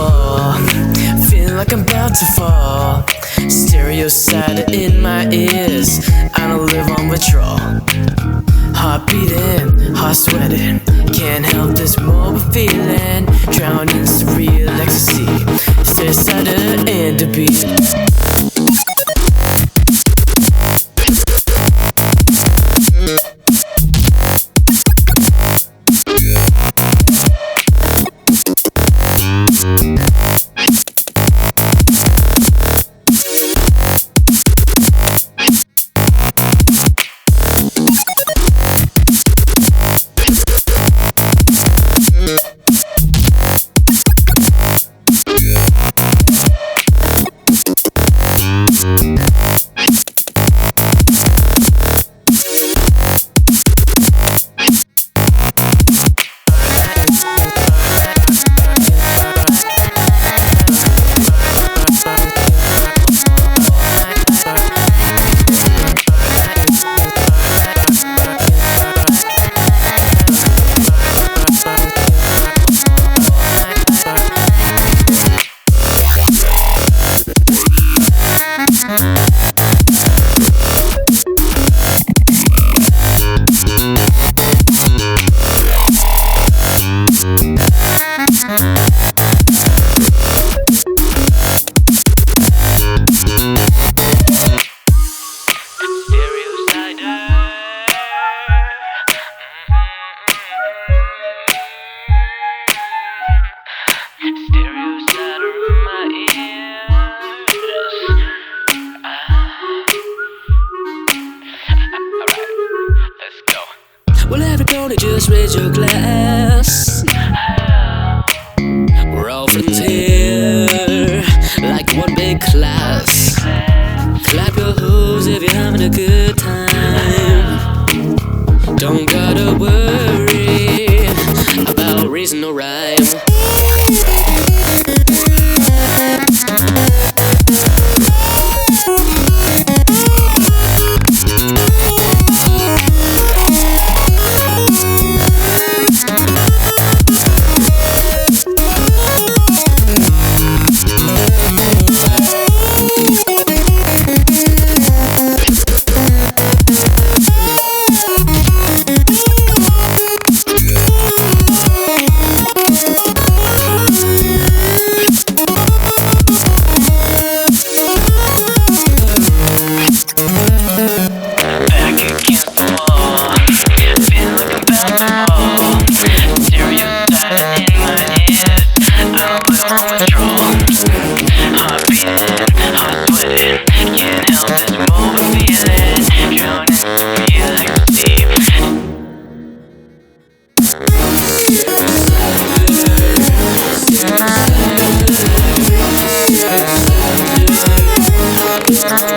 wall, feeling like I'm about to fall. Stereo side in my ears, I don't live on withdrawal. Heart beating, heart sweating, can't help this mobile feeling. Drown in surreal ecstasy, stay started and a beat. Well, everybody just raise your glass. We're all friends here, like one big class. Clap your hooves if you're having a good time. Don't gotta worry about reason or rhyme. Yeah.